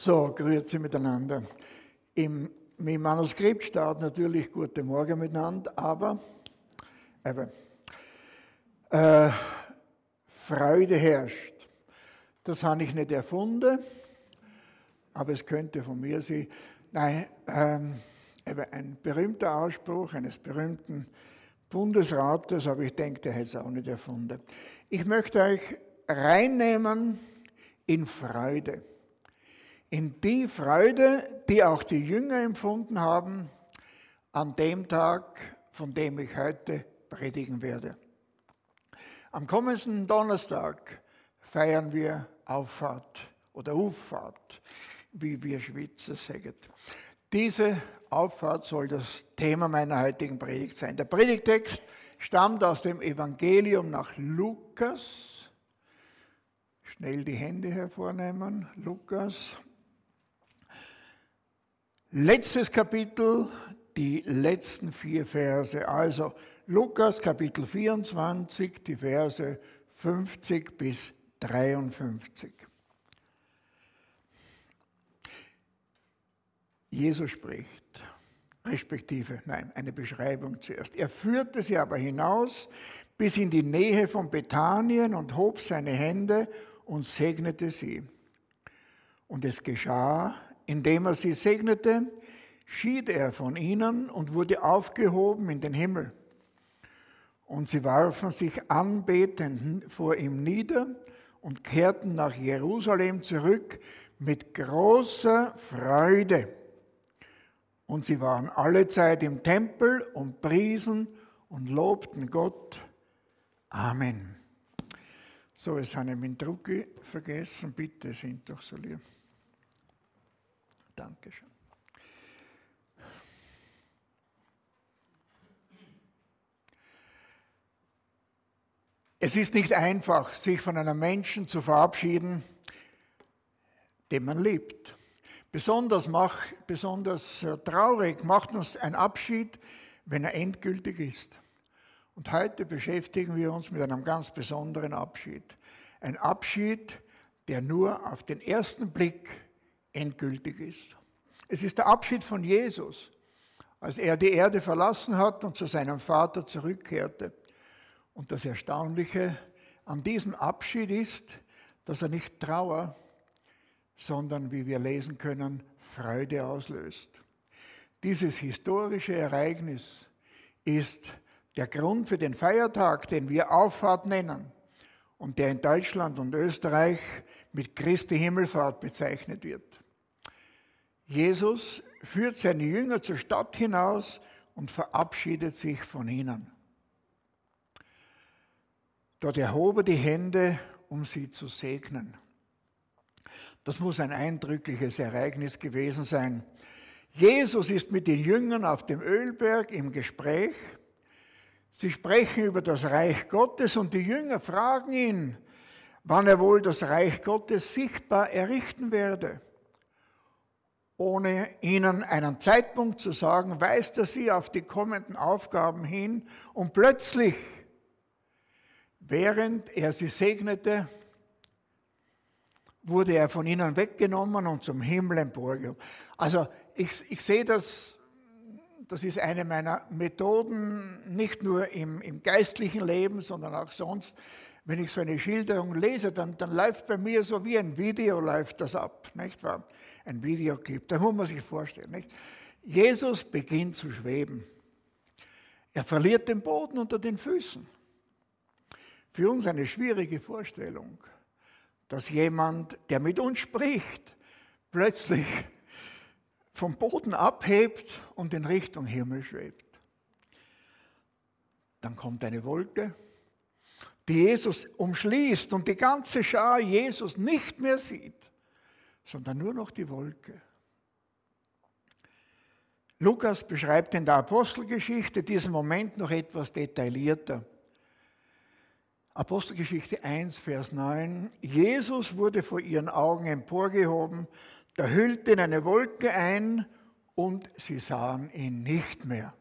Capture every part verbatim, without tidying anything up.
So, grüezi miteinander. Im, Im Manuskript steht natürlich Guten Morgen miteinander, aber eben, äh, Freude herrscht. Das habe ich nicht erfunden, aber es könnte von mir sein. Nein, ähm, eben ein berühmter Ausspruch eines berühmten Bundesrates, aber ich denke, der hätte es auch nicht erfunden. Ich möchte euch reinnehmen in Freude. In die Freude, die auch die Jünger empfunden haben, an dem Tag, von dem ich heute predigen werde. Am kommenden Donnerstag feiern wir Auffahrt oder Auffahrt, wie wir Schweizer sagen. Diese Auffahrt soll das Thema meiner heutigen Predigt sein. Der Predigtext stammt aus dem Evangelium nach Lukas. Schnell die Hände hervornehmen. Lukas. Letztes Kapitel, die letzten vier Verse. Also Lukas Kapitel vierundzwanzig, die Verse fünfzig bis dreiundfünfzig. Jesus spricht, respektive, nein, eine Beschreibung zuerst. Er führte sie aber hinaus bis in die Nähe von Bethanien und hob seine Hände und segnete sie. Und es geschah, indem er sie segnete, schied er von ihnen und wurde aufgehoben in den Himmel. Und sie warfen sich anbetend vor ihm nieder und kehrten nach Jerusalem zurück mit großer Freude. Und sie waren allezeit im Tempel und priesen und lobten Gott. Amen. So, jetzt habe ich meinen Druck vergessen. Bitte, sind doch so lieb. Dankeschön. Es ist nicht einfach, sich von einem Menschen zu verabschieden, den man liebt. Besonders, mach, besonders traurig macht uns ein Abschied, wenn er endgültig ist. Und heute beschäftigen wir uns mit einem ganz besonderen Abschied. Ein Abschied, der nur auf den ersten Blick endgültig ist. Es ist der Abschied von Jesus, als er die Erde verlassen hat und zu seinem Vater zurückkehrte. Und das Erstaunliche an diesem Abschied ist, dass er nicht Trauer, sondern, wie wir lesen können, Freude auslöst. Dieses historische Ereignis ist der Grund für den Feiertag, den wir Auffahrt nennen und der in Deutschland und Österreich mit Christi Himmelfahrt bezeichnet wird. Jesus führt seine Jünger zur Stadt hinaus und verabschiedet sich von ihnen. Dort erhob er die Hände, um sie zu segnen. Das muss ein eindrückliches Ereignis gewesen sein. Jesus ist mit den Jüngern auf dem Ölberg im Gespräch. Sie sprechen über das Reich Gottes und die Jünger fragen ihn, wann er wohl das Reich Gottes sichtbar errichten werde. Ohne ihnen einen Zeitpunkt zu sagen, weist er sie auf die kommenden Aufgaben hin und plötzlich, während er sie segnete, wurde er von ihnen weggenommen und zum Himmel emporgehoben. Also ich, ich sehe das, das ist eine meiner Methoden, nicht nur im, im geistlichen Leben, sondern auch sonst. Wenn ich so eine Schilderung lese, dann, dann läuft bei mir so wie ein Video läuft das ab, nicht wahr? Ein Videoclip, da muss man sich vorstellen. Nicht? Jesus beginnt zu schweben. Er verliert den Boden unter den Füßen. Für uns eine schwierige Vorstellung, dass jemand, der mit uns spricht, plötzlich vom Boden abhebt und in Richtung Himmel schwebt. Dann kommt eine Wolke, die Jesus umschließt und die ganze Schar Jesus nicht mehr sieht, sondern nur noch die Wolke. Lukas beschreibt in der Apostelgeschichte diesen Moment noch etwas detaillierter. Apostelgeschichte eins, Vers neun. Jesus wurde vor ihren Augen emporgehoben, da hüllte in eine Wolke ein und sie sahen ihn nicht mehr.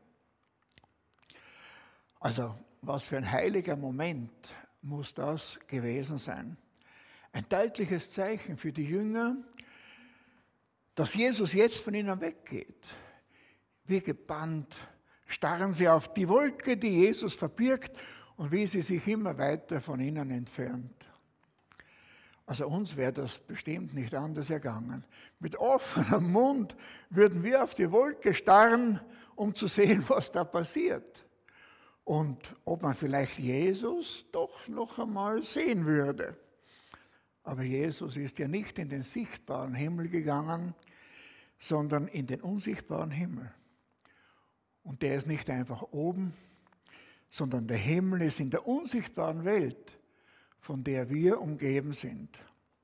Also, was für ein heiliger Moment muss das gewesen sein. Ein deutliches Zeichen für die Jünger, dass Jesus jetzt von ihnen weggeht. Wie gebannt starren sie auf die Wolke, die Jesus verbirgt und wie sie sich immer weiter von ihnen entfernt. Also uns wäre das bestimmt nicht anders ergangen. Mit offenem Mund würden wir auf die Wolke starren, um zu sehen, was da passiert. Und ob man vielleicht Jesus doch noch einmal sehen würde. Aber Jesus ist ja nicht in den sichtbaren Himmel gegangen, sondern in den unsichtbaren Himmel. Und der ist nicht einfach oben, sondern der Himmel ist in der unsichtbaren Welt, von der wir umgeben sind.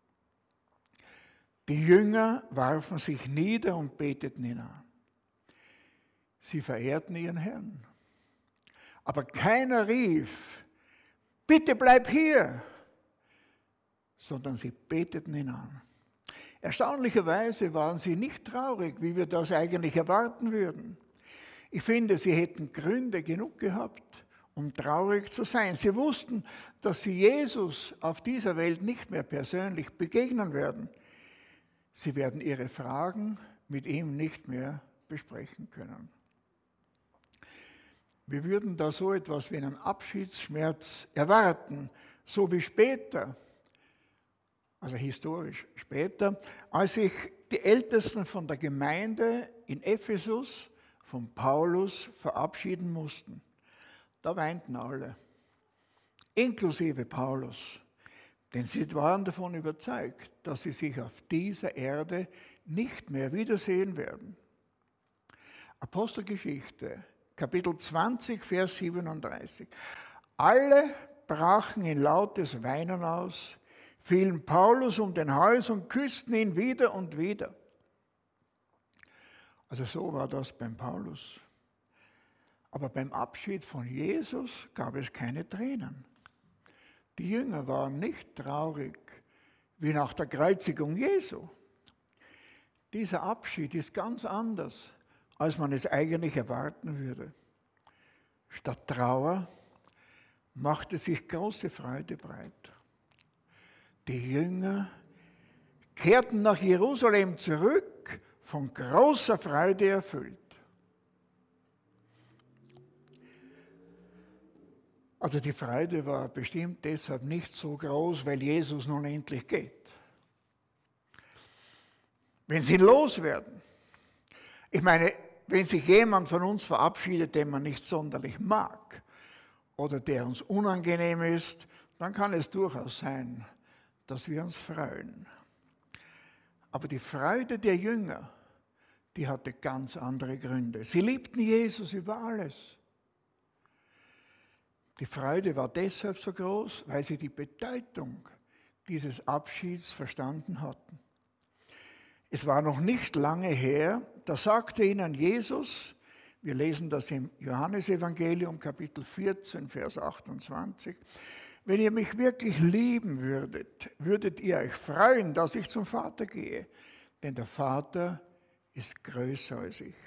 Die Jünger warfen sich nieder und beteten ihn an. Sie verehrten ihren Herrn. Aber keiner rief, bitte bleib hier, sondern sie beteten ihn an. Erstaunlicherweise waren sie nicht traurig, wie wir das eigentlich erwarten würden. Ich finde, sie hätten Gründe genug gehabt, um traurig zu sein. Sie wussten, dass sie Jesus auf dieser Welt nicht mehr persönlich begegnen werden. Sie werden ihre Fragen mit ihm nicht mehr besprechen können. Wir würden da so etwas wie einen Abschiedsschmerz erwarten, so wie später, also historisch später, als sich die Ältesten von der Gemeinde in Ephesus von Paulus verabschieden mussten. Da weinten alle, inklusive Paulus, denn sie waren davon überzeugt, dass sie sich auf dieser Erde nicht mehr wiedersehen werden. Apostelgeschichte, Kapitel zwanzig, Vers siebenunddreißig. Alle brachen in lautes Weinen aus, fielen Paulus um den Hals und küssten ihn wieder und wieder. Also so war das beim Paulus. Aber beim Abschied von Jesus gab es keine Tränen. Die Jünger waren nicht traurig wie nach der Kreuzigung Jesu. Dieser Abschied ist ganz anders, als man es eigentlich erwarten würde. Statt Trauer machte sich große Freude breit. Die Jünger kehrten nach Jerusalem zurück, von großer Freude erfüllt. Also die Freude war bestimmt deshalb nicht so groß, weil Jesus nun endlich geht. Wenn sie loswerden, ich meine, wenn sich jemand von uns verabschiedet, den man nicht sonderlich mag oder der uns unangenehm ist, dann kann es durchaus sein, dass wir uns freuen. Aber die Freude der Jünger, die hatte ganz andere Gründe. Sie liebten Jesus über alles. Die Freude war deshalb so groß, weil sie die Bedeutung dieses Abschieds verstanden hatten. Es war noch nicht lange her, da sagte ihnen Jesus, wir lesen das im Johannesevangelium, Kapitel vierzehn, Vers achtundzwanzig, wenn ihr mich wirklich lieben würdet, würdet ihr euch freuen, dass ich zum Vater gehe, denn der Vater ist größer als ich.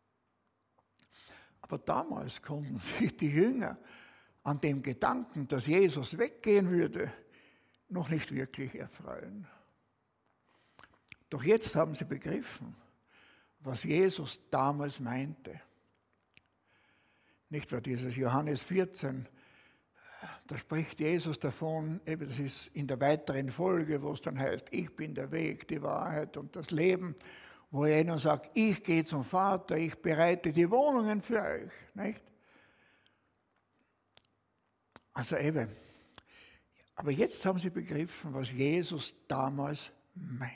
Aber damals konnten sich die Jünger an dem Gedanken, dass Jesus weggehen würde, noch nicht wirklich erfreuen. Doch jetzt haben sie begriffen, was Jesus damals meinte. Nicht wahr, dieses Johannes vierzehn, da spricht Jesus davon, eben das ist in der weiteren Folge, wo es dann heißt, ich bin der Weg, die Wahrheit und das Leben, wo er ihnen sagt, ich gehe zum Vater, ich bereite die Wohnungen für euch. Nicht? Also eben, aber jetzt haben sie begriffen, was Jesus damals meinte.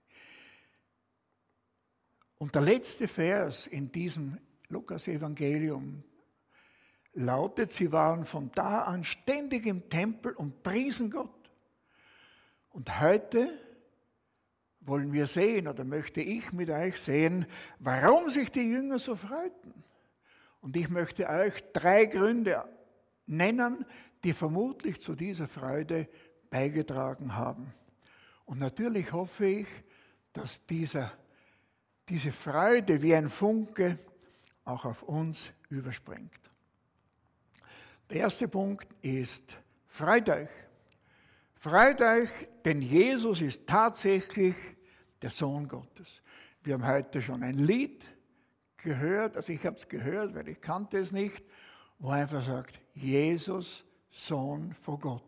Und der letzte Vers in diesem Lukas-Evangelium lautet, sie waren von da an ständig im Tempel und priesen Gott. Und heute wollen wir sehen, oder möchte ich mit euch sehen, warum sich die Jünger so freuten. Und ich möchte euch drei Gründe nennen, die vermutlich zu dieser Freude beigetragen haben. Und natürlich hoffe ich, dass dieser, diese Freude wie ein Funke auch auf uns überspringt. Der erste Punkt ist, freut euch. Freut euch, denn Jesus ist tatsächlich der Sohn Gottes. Wir haben heute schon ein Lied gehört, also ich habe es gehört, weil ich kannte es nicht, wo er einfach sagt, Jesus, Sohn von Gott.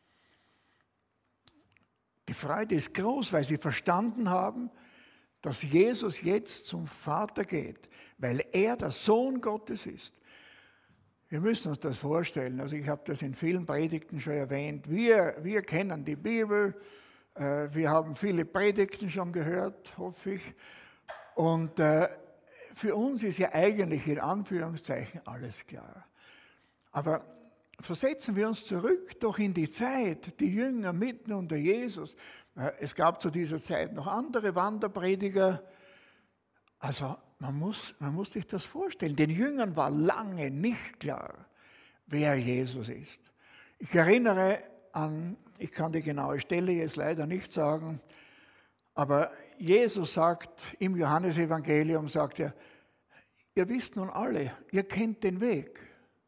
Die Freude ist groß, weil sie verstanden haben, dass Jesus jetzt zum Vater geht, weil er der Sohn Gottes ist. Wir müssen uns das vorstellen, also ich habe das in vielen Predigten schon erwähnt, wir, wir kennen die Bibel, äh, wir haben viele Predigten schon gehört, hoffe ich, und äh, für uns ist ja eigentlich in Anführungszeichen alles klar. Aber versetzen wir uns zurück doch in die Zeit, die Jünger mitten unter Jesus. Es gab zu dieser Zeit noch andere Wanderprediger. Also man muss, man muss sich das vorstellen. Den Jüngern war lange nicht klar, wer Jesus ist. Ich erinnere an, ich kann die genaue Stelle jetzt leider nicht sagen, aber Jesus sagt im Johannesevangelium, sagt er, ihr wisst nun alle, ihr kennt den Weg.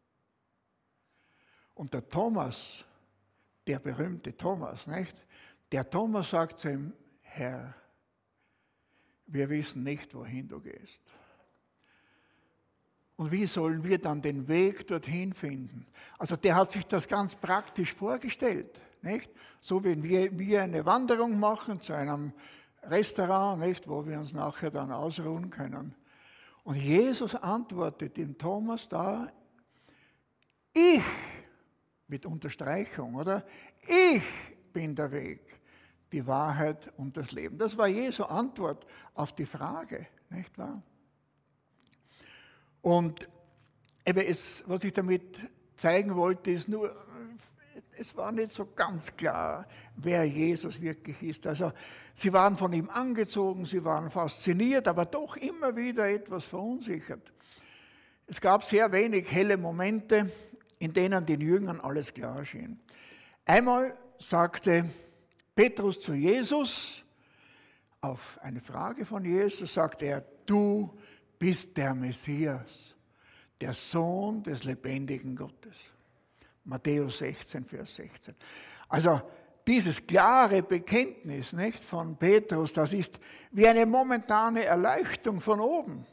Und der Thomas, der berühmte Thomas, nicht? Der Thomas sagt zu ihm, Herr, wir wissen nicht, wohin du gehst. Und wie sollen wir dann den Weg dorthin finden? Also der hat sich das ganz praktisch vorgestellt, nicht? So wie wir, wir eine Wanderung machen zu einem Restaurant, nicht? Wo wir uns nachher dann ausruhen können. Und Jesus antwortet dem Thomas da, ich, mit Unterstreichung, oder? Ich bin der Weg, die Wahrheit und das Leben. Das war Jesu Antwort auf die Frage, nicht wahr? Und eben es, was ich damit zeigen wollte, ist nur, es war nicht so ganz klar, wer Jesus wirklich ist. Also sie waren von ihm angezogen, sie waren fasziniert, aber doch immer wieder etwas verunsichert. Es gab sehr wenig helle Momente, in denen den Jüngern alles klar schien. Einmal sagte Petrus zu Jesus, auf eine Frage von Jesus, sagte er, du bist der Messias, der Sohn des lebendigen Gottes. Matthäus sechzehn, Vers sechzehn. Also dieses klare Bekenntnis, nicht, von Petrus, das ist wie eine momentane Erleuchtung von oben.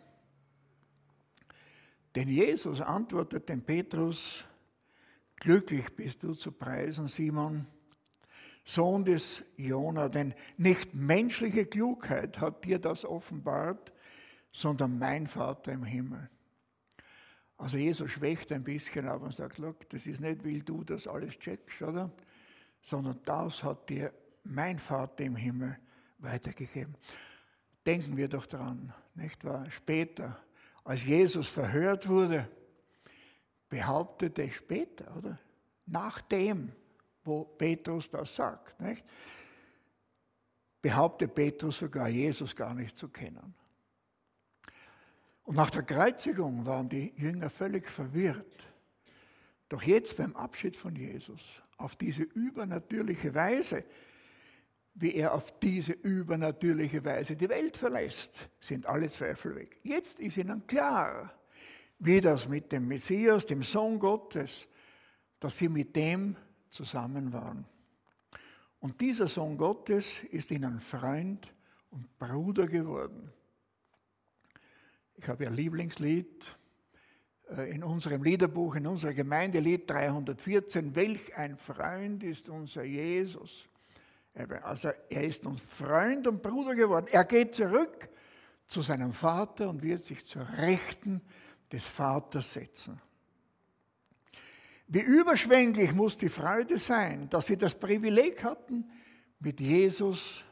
Denn Jesus antwortet dem Petrus, glücklich bist du zu preisen, Simon, Sohn des Jona, denn nicht menschliche Klugheit hat dir das offenbart, sondern mein Vater im Himmel. Also Jesus schwächt ein bisschen ab und sagt, look, das ist nicht, weil du das alles checkst, oder? Sondern das hat dir mein Vater im Himmel weitergegeben. Denken wir doch dran, nicht wahr? Später, als Jesus verhört wurde, behauptete später, oder? Nach dem, wo Petrus das sagt, nicht? Behauptet Petrus sogar, Jesus gar nicht zu kennen. Und nach der Kreuzigung waren die Jünger völlig verwirrt. Doch jetzt beim Abschied von Jesus, auf diese übernatürliche Weise, wie er auf diese übernatürliche Weise die Welt verlässt, sind alle Zweifel weg. Jetzt ist ihnen klar, wie das mit dem Messias, dem Sohn Gottes, dass sie mit dem zusammen waren. Und dieser Sohn Gottes ist ihnen Freund und Bruder geworden. Ich habe ihr Lieblingslied in unserem Liederbuch, in unserer Gemeinde, Lied dreihundertvierzehn, welch ein Freund ist unser Jesus. Also er ist uns Freund und Bruder geworden. Er geht zurück zu seinem Vater und wird sich zur Rechten des Vaters setzen. Wie überschwänglich muss die Freude sein, dass sie das Privileg hatten, mit Jesus,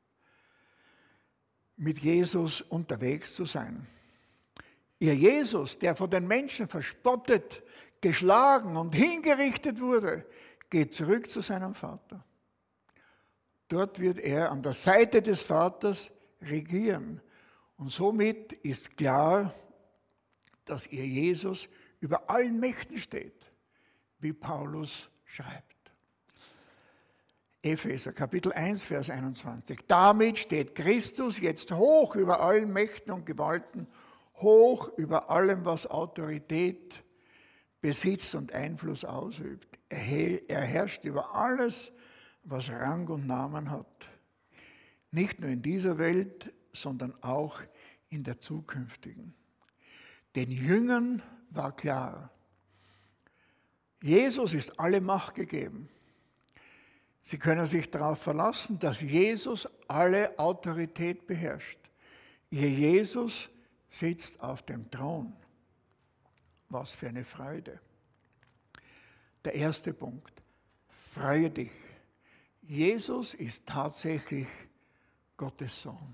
mit Jesus unterwegs zu sein. Ihr Jesus, der von den Menschen verspottet, geschlagen und hingerichtet wurde, geht zurück zu seinem Vater. Dort wird er an der Seite des Vaters regieren. Und somit ist klar, dass ihr Jesus über allen Mächten steht, wie Paulus schreibt. Epheser, Kapitel eins, Vers einundzwanzig. Damit steht Christus jetzt hoch über allen Mächten und Gewalten, hoch über allem, was Autorität besitzt und Einfluss ausübt. Er herrscht über alles, was Rang und Namen hat. Nicht nur in dieser Welt, sondern auch in der zukünftigen. Den Jüngern war klar, Jesus ist alle Macht gegeben. Sie können sich darauf verlassen, dass Jesus alle Autorität beherrscht. Ihr Jesus sitzt auf dem Thron. Was für eine Freude. Der erste Punkt. Freue dich. Jesus ist tatsächlich Gottes Sohn.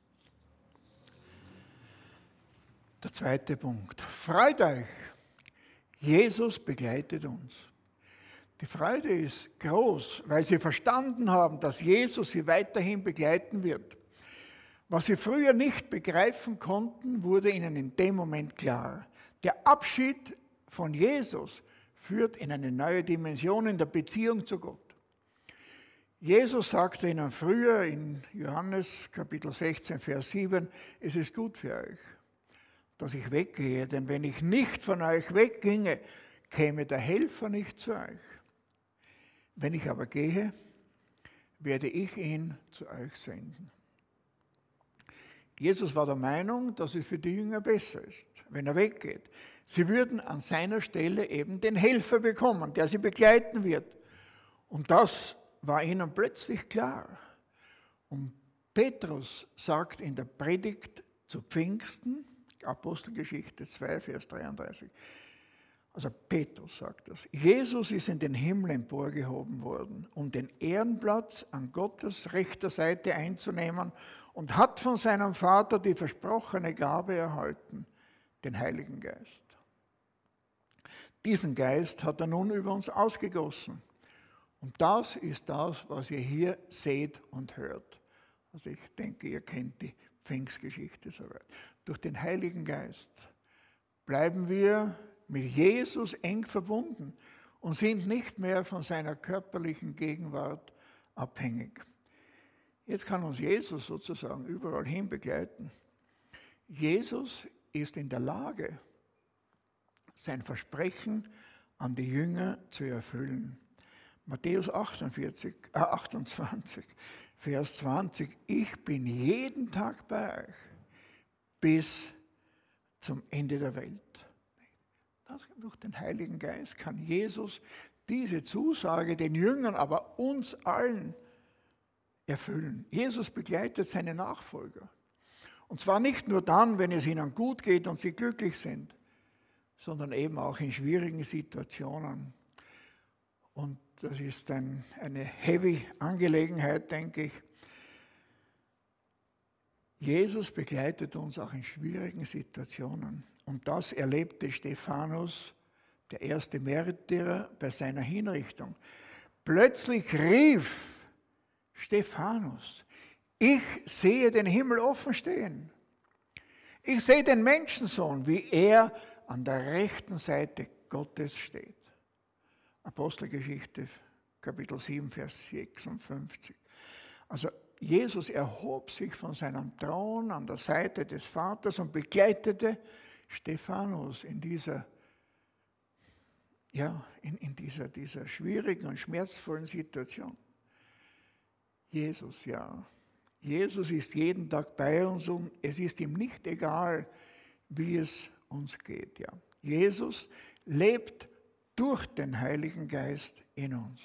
Der zweite Punkt. Freut euch. Jesus begleitet uns. Die Freude ist groß, weil sie verstanden haben, dass Jesus sie weiterhin begleiten wird. Was sie früher nicht begreifen konnten, wurde ihnen in dem Moment klar. Der Abschied von Jesus führt in eine neue Dimension in der Beziehung zu Gott. Jesus sagte ihnen früher in Johannes Kapitel sechzehn, Vers sieben, es ist gut für euch, dass ich weggehe, denn wenn ich nicht von euch wegginge, käme der Helfer nicht zu euch. Wenn ich aber gehe, werde ich ihn zu euch senden. Jesus war der Meinung, dass es für die Jünger besser ist, wenn er weggeht. Sie würden an seiner Stelle eben den Helfer bekommen, der sie begleiten wird. Und das war ihnen plötzlich klar. Und Petrus sagt in der Predigt zu Pfingsten, Apostelgeschichte zwei, Vers dreiunddreißig, also Petrus sagt das, Jesus ist in den Himmel emporgehoben worden, um den Ehrenplatz an Gottes rechter Seite einzunehmen und hat von seinem Vater die versprochene Gabe erhalten, den Heiligen Geist. Diesen Geist hat er nun über uns ausgegossen. Und das ist das, was ihr hier seht und hört. Also ich denke, ihr kennt die Pfingstgeschichte soweit. Durch den Heiligen Geist bleiben wir mit Jesus eng verbunden und sind nicht mehr von seiner körperlichen Gegenwart abhängig. Jetzt kann uns Jesus sozusagen überall hin begleiten. Jesus ist in der Lage, sein Versprechen an die Jünger zu erfüllen. Matthäus achtundvierzig, äh achtundzwanzig, Vers zwanzig. Ich bin jeden Tag bei euch bis zum Ende der Welt. Das, durch den Heiligen Geist kann Jesus diese Zusage den Jüngern, aber uns allen erfüllen. Jesus begleitet seine Nachfolger. Und zwar nicht nur dann, wenn es ihnen gut geht und sie glücklich sind, sondern eben auch in schwierigen Situationen. Und das ist ein, eine heavy Angelegenheit, denke ich. Jesus begleitet uns auch in schwierigen Situationen. Und das erlebte Stephanus, der erste Märtyrer, bei seiner Hinrichtung. Plötzlich rief Stephanus, ich sehe den Himmel offen stehen. Ich sehe den Menschensohn, wie er an der rechten Seite Gottes steht. Apostelgeschichte, Kapitel sieben, Vers sechsundfünfzig. Also Jesus erhob sich von seinem Thron an der Seite des Vaters und begleitete Stephanus in dieser, ja, in, in dieser, dieser schwierigen und schmerzvollen Situation. Jesus, ja. Jesus ist jeden Tag bei uns und es ist ihm nicht egal, wie es uns geht. Ja. Jesus lebt durch den Heiligen Geist in uns.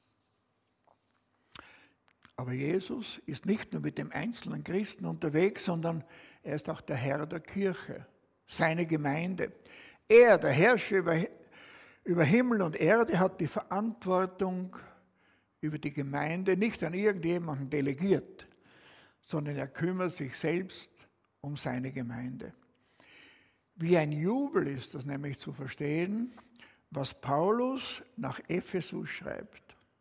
Aber Jesus ist nicht nur mit dem einzelnen Christen unterwegs, sondern er ist auch der Herr der Kirche, seine Gemeinde. Er, der Herrscher über, über Himmel und Erde, hat die Verantwortung über die Gemeinde nicht an irgendjemanden delegiert, sondern er kümmert sich selbst um seine Gemeinde. Wie ein Jubel ist das nämlich zu verstehen, was Paulus nach Ephesus schreibt.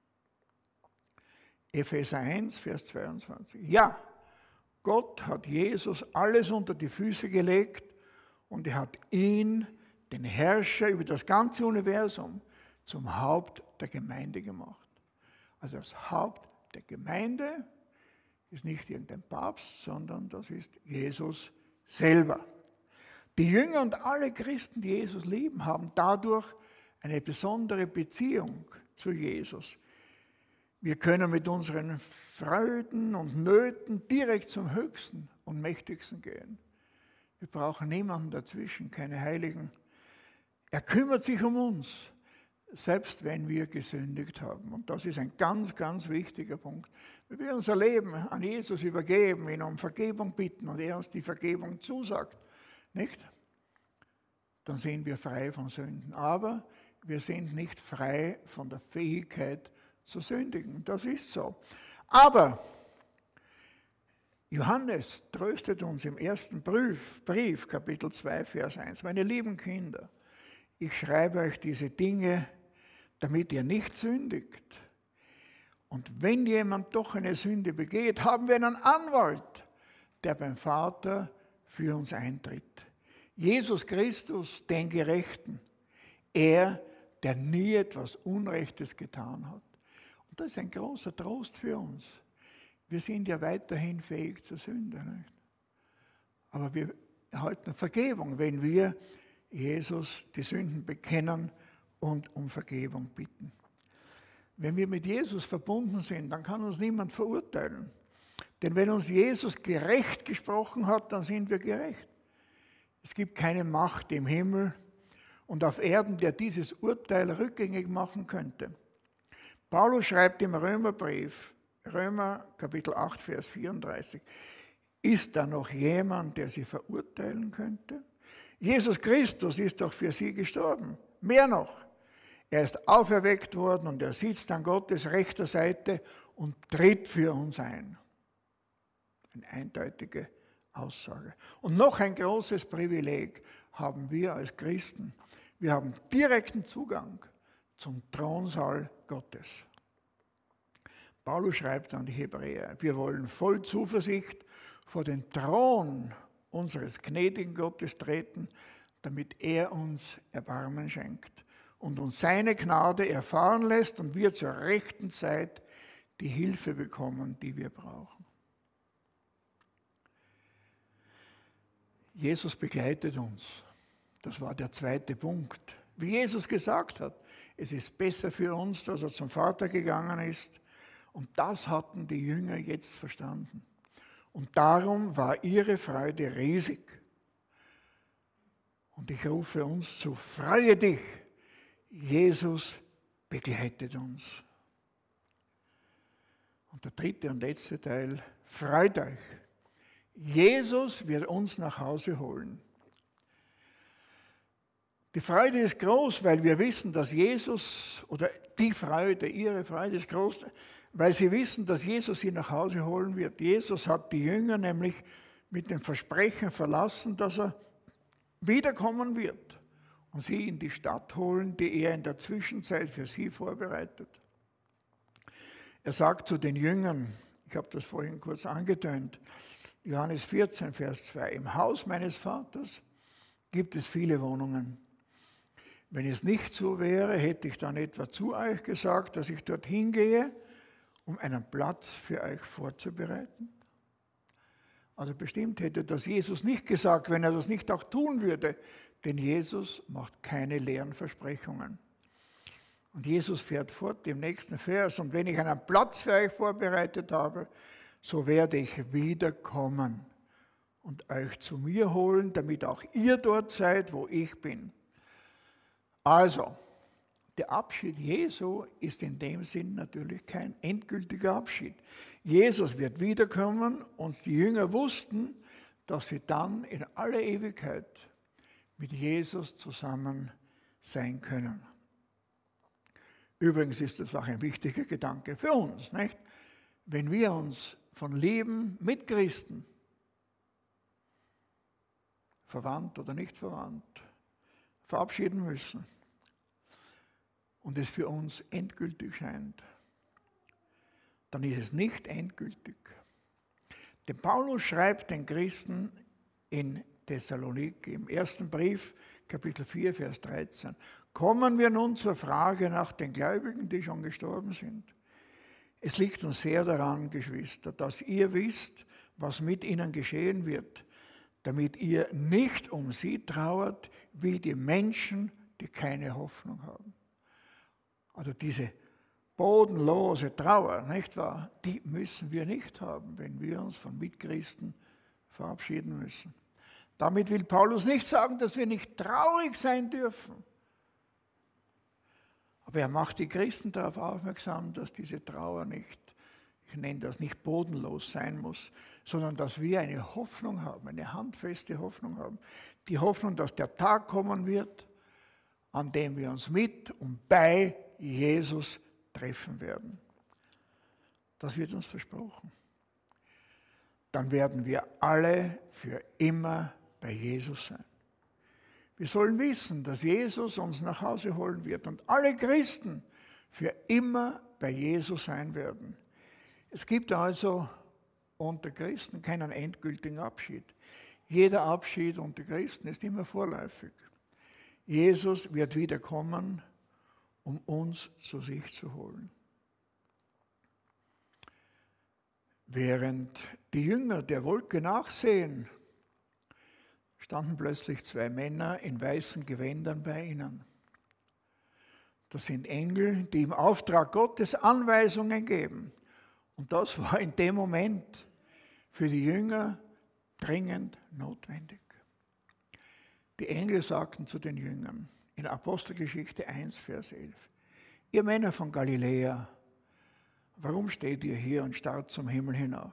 Epheser eins, Vers zweiundzwanzig. Ja, Gott hat Jesus alles unter die Füße gelegt und er hat ihn, den Herrscher über das ganze Universum, zum Haupt der Gemeinde gemacht. Also das Haupt der Gemeinde ist nicht irgendein Papst, sondern das ist Jesus selber. Die Jünger und alle Christen, die Jesus lieben, haben dadurch eine besondere Beziehung zu Jesus. Wir können mit unseren Freuden und Nöten direkt zum Höchsten und Mächtigsten gehen. Wir brauchen niemanden dazwischen, keine Heiligen. Er kümmert sich um uns, selbst wenn wir gesündigt haben. Und das ist ein ganz, ganz wichtiger Punkt. Wenn wir unser Leben an Jesus übergeben, ihn um Vergebung bitten und er uns die Vergebung zusagt, nicht? Dann sind wir frei von Sünden. Aber wir sind nicht frei von der Fähigkeit zu sündigen. Das ist so. Aber Johannes tröstet uns im ersten Brief, Brief, Kapitel zwei, Vers eins. Meine lieben Kinder, ich schreibe euch diese Dinge, damit ihr nicht sündigt. Und wenn jemand doch eine Sünde begeht, haben wir einen Anwalt, der beim Vater für uns eintritt. Jesus Christus, den Gerechten. Er, der nie etwas Unrechtes getan hat. Und das ist ein großer Trost für uns. Wir sind ja weiterhin fähig zur Sünde. Nicht? Aber wir erhalten Vergebung, wenn wir Jesus die Sünden bekennen und um Vergebung bitten. Wenn wir mit Jesus verbunden sind, dann kann uns niemand verurteilen. Denn wenn uns Jesus gerecht gesprochen hat, dann sind wir gerecht. Es gibt keine Macht im Himmel und auf Erden, der dieses Urteil rückgängig machen könnte. Paulus schreibt im Römerbrief, Römer Kapitel acht, Vers vierunddreißig, ist da noch jemand, der sie verurteilen könnte? Jesus Christus ist doch für sie gestorben. Mehr noch, er ist auferweckt worden und er sitzt an Gottes rechter Seite und tritt für uns ein. Eine eindeutige Aussage. Und noch ein großes Privileg haben wir als Christen. Wir haben direkten Zugang zum Thronsaal Gottes. Paulus schreibt an die Hebräer, wir wollen voll Zuversicht vor den Thron unseres gnädigen Gottes treten, damit er uns Erbarmen schenkt und uns seine Gnade erfahren lässt und wir zur rechten Zeit die Hilfe bekommen, die wir brauchen. Jesus begleitet uns. Das war der zweite Punkt. Wie Jesus gesagt hat, es ist besser für uns, dass er zum Vater gegangen ist. Und das hatten die Jünger jetzt verstanden. Und darum war ihre Freude riesig. Und ich rufe uns zu, freue dich, Jesus begleitet uns. Und der dritte und letzte Teil, freut euch. Jesus wird uns nach Hause holen. Die Freude ist groß, weil wir wissen, dass Jesus, oder die Freude, ihre Freude ist groß, weil sie wissen, dass Jesus sie nach Hause holen wird. Jesus hat die Jünger nämlich mit dem Versprechen verlassen, dass er wiederkommen wird und sie in die Stadt holen, die er in der Zwischenzeit für sie vorbereitet. Er sagt zu den Jüngern, ich habe das vorhin kurz angetönt, Johannes vierzehn, Vers zwei, im Haus meines Vaters gibt es viele Wohnungen. Wenn es nicht so wäre, hätte ich dann etwa zu euch gesagt, dass ich dorthin gehe, um einen Platz für euch vorzubereiten? Also bestimmt hätte das Jesus nicht gesagt, wenn er das nicht auch tun würde, denn Jesus macht keine leeren Versprechungen. Und Jesus fährt fort im nächsten Vers, und wenn ich einen Platz für euch vorbereitet habe, so werde ich wiederkommen und euch zu mir holen, damit auch ihr dort seid, wo ich bin. Also, der Abschied Jesu ist in dem Sinn natürlich kein endgültiger Abschied. Jesus wird wiederkommen und die Jünger wussten, dass sie dann in aller Ewigkeit mit Jesus zusammen sein können. Übrigens ist das auch ein wichtiger Gedanke für uns, nicht? Wenn wir uns von Leben mit Christen, verwandt oder nicht verwandt, verabschieden müssen und es für uns endgültig scheint, dann ist es nicht endgültig. Denn Paulus schreibt den Christen in Thessaloniki im ersten Brief, Kapitel vier, Vers dreizehn, kommen wir nun zur Frage nach den Gläubigen, die schon gestorben sind. Es liegt uns sehr daran, Geschwister, dass ihr wisst, was mit ihnen geschehen wird, damit ihr nicht um sie trauert, wie die Menschen, die keine Hoffnung haben. Also diese bodenlose Trauer, nicht wahr? Die müssen wir nicht haben, wenn wir uns von Mitchristen verabschieden müssen. Damit will Paulus nicht sagen, dass wir nicht traurig sein dürfen. Aber er macht die Christen darauf aufmerksam, dass diese Trauer nicht, ich nenne das nicht bodenlos sein muss, sondern dass wir eine Hoffnung haben, eine handfeste Hoffnung haben. Die Hoffnung, dass der Tag kommen wird, an dem wir uns mit und bei Jesus treffen werden. Das wird uns versprochen. Dann werden wir alle für immer bei Jesus sein. Wir sollen wissen, dass Jesus uns nach Hause holen wird und alle Christen für immer bei Jesus sein werden. Es gibt also unter Christen keinen endgültigen Abschied. Jeder Abschied unter Christen ist immer vorläufig. Jesus wird wiederkommen, um uns zu sich zu holen. Während die Jünger der Wolke nachsehen, standen plötzlich zwei Männer in weißen Gewändern bei ihnen. Das sind Engel, die im Auftrag Gottes Anweisungen geben. Und das war in dem Moment für die Jünger dringend notwendig. Die Engel sagten zu den Jüngern in Apostelgeschichte eins, Vers elf, ihr Männer von Galiläa, warum steht ihr hier und starrt zum Himmel hinauf?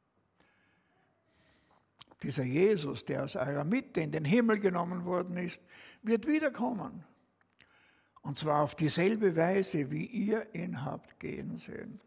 Dieser Jesus, der aus eurer Mitte in den Himmel genommen worden ist, wird wiederkommen. Und zwar auf dieselbe Weise, wie ihr ihn habt gehen sehen.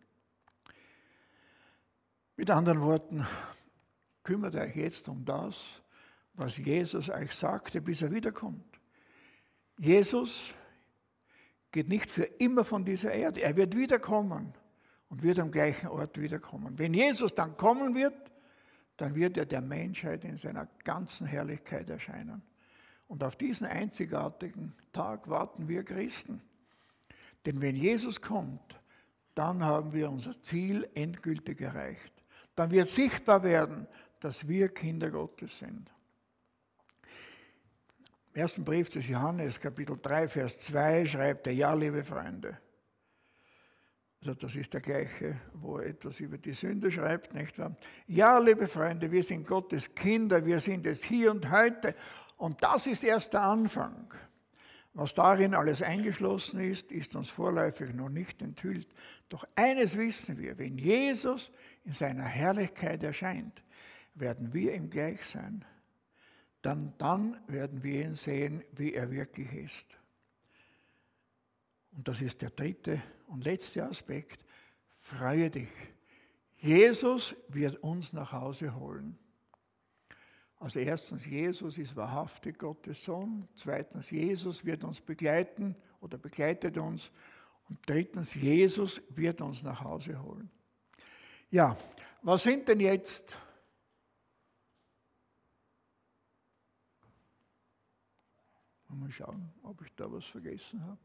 Mit anderen Worten, kümmert euch jetzt um das, was Jesus euch sagte, bis er wiederkommt. Jesus geht nicht für immer von dieser Erde. Er wird wiederkommen und wird am gleichen Ort wiederkommen. Wenn Jesus dann kommen wird, dann wird er der Menschheit in seiner ganzen Herrlichkeit erscheinen. Und auf diesen einzigartigen Tag warten wir Christen. Denn wenn Jesus kommt, dann haben wir unser Ziel endgültig erreicht. Dann wird sichtbar werden, dass wir Kinder Gottes sind. Im ersten Brief des Johannes, Kapitel drei, Vers zwei, schreibt er, ja, liebe Freunde. Also das ist der gleiche, wo er etwas über die Sünde schreibt, nicht wahr? Ja, liebe Freunde, wir sind Gottes Kinder, wir sind es hier und heute. Und das ist erst der Anfang. Was darin alles eingeschlossen ist, ist uns vorläufig noch nicht enthüllt. Doch eines wissen wir, wenn Jesus in seiner Herrlichkeit erscheint, werden wir ihm gleich sein. Dann, dann werden wir ihn sehen, wie er wirklich ist. Und das ist der dritte und letzte Aspekt. Freue dich. Jesus wird uns nach Hause holen. Also erstens, Jesus ist wahrhaftig Gottes Sohn. Zweitens, Jesus wird uns begleiten oder begleitet uns. Und drittens, Jesus wird uns nach Hause holen. Ja, was sind denn jetzt mal schauen, ob ich da was vergessen habe.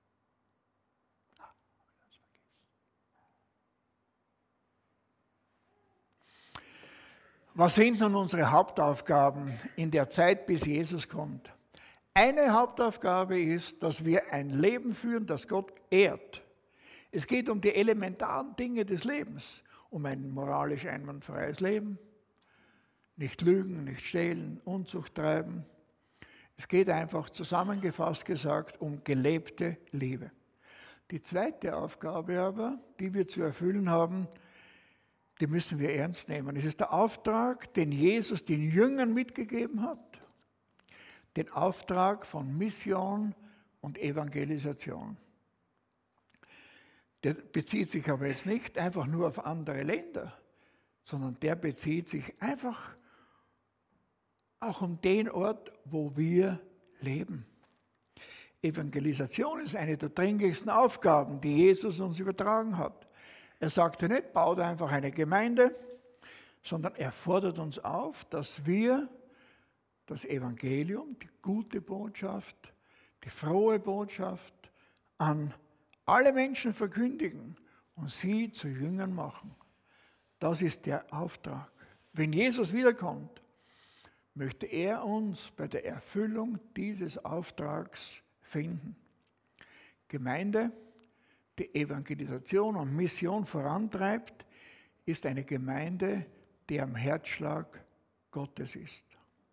Was sind nun unsere Hauptaufgaben in der Zeit, bis Jesus kommt? Eine Hauptaufgabe ist, dass wir ein Leben führen, das Gott ehrt. Es geht um die elementaren Dinge des Lebens, um ein moralisch einwandfreies Leben, nicht lügen, nicht stehlen, Unzucht treiben. Es geht einfach zusammengefasst gesagt um gelebte Liebe. Die zweite Aufgabe aber, die wir zu erfüllen haben, die müssen wir ernst nehmen. Es ist der Auftrag, den Jesus den Jüngern mitgegeben hat. Den Auftrag von Mission und Evangelisation. Der bezieht sich aber jetzt nicht einfach nur auf andere Länder, sondern der bezieht sich einfach auch um den Ort, wo wir leben. Evangelisation ist eine der dringlichsten Aufgaben, die Jesus uns übertragen hat. Er sagte nicht, baut einfach eine Gemeinde, sondern er fordert uns auf, dass wir das Evangelium, die gute Botschaft, die frohe Botschaft an alle Menschen verkündigen und sie zu Jüngern machen. Das ist der Auftrag. Wenn Jesus wiederkommt, möchte er uns bei der Erfüllung dieses Auftrags finden. Gemeinde, die Evangelisation und Mission vorantreibt, ist eine Gemeinde, die am Herzschlag Gottes ist.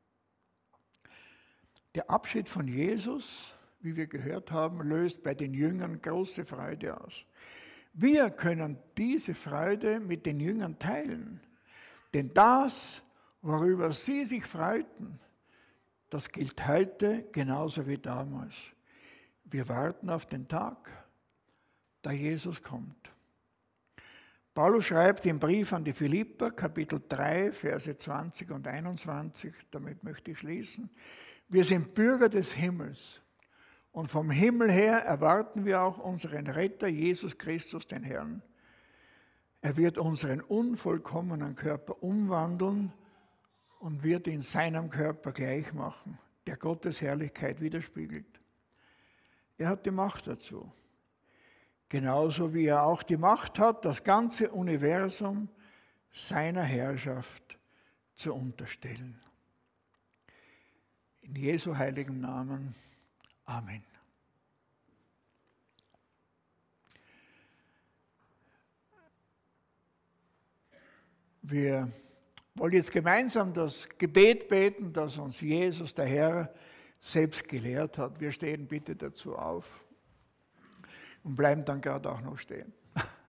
Der Abschied von Jesus, wie wir gehört haben, löst bei den Jüngern große Freude aus. Wir können diese Freude mit den Jüngern teilen. Denn das, worüber sie sich freuten, das gilt heute genauso wie damals. Wir warten auf den Tag, da Jesus kommt. Paulus schreibt im Brief an die Philipper, Kapitel drei, Verse zwanzig und einundzwanzig, damit möchte ich schließen. Wir sind Bürger des Himmels und vom Himmel her erwarten wir auch unseren Retter, Jesus Christus, den Herrn. Er wird unseren unvollkommenen Körper umwandeln und wird ihn seinem Körper gleich machen, der Gottes Herrlichkeit widerspiegelt. Er hat die Macht dazu. Genauso wie er auch die Macht hat, das ganze Universum seiner Herrschaft zu unterstellen. In Jesu heiligem Namen. Amen. Wir wollen jetzt gemeinsam das Gebet beten, das uns Jesus, der Herr, selbst gelehrt hat. Wir stehen bitte dazu auf und bleiben dann gerade auch noch stehen.